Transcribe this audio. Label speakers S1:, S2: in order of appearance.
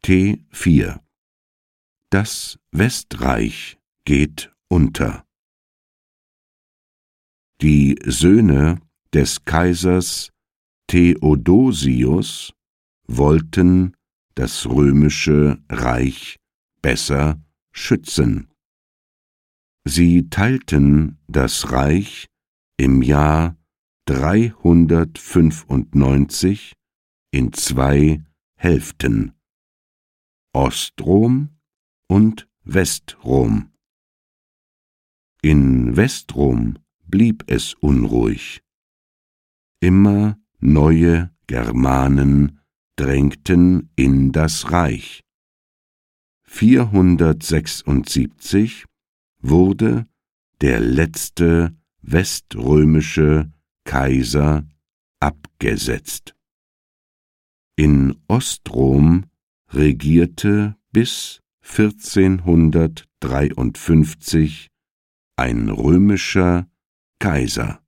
S1: T4 Das Westreich geht unter. Die Söhne des Kaisers Theodosius wollten das römische Reich besser schützen. Sie teilten das Reich im Jahr 395 in zwei Hälften: Ostrom und Westrom. In Westrom blieb es unruhig. Immer neue Germanen drängten in das Reich. 476 wurde der letzte weströmische Kaiser abgesetzt. In Ostrom regierte bis 1453 ein römischer Kaiser.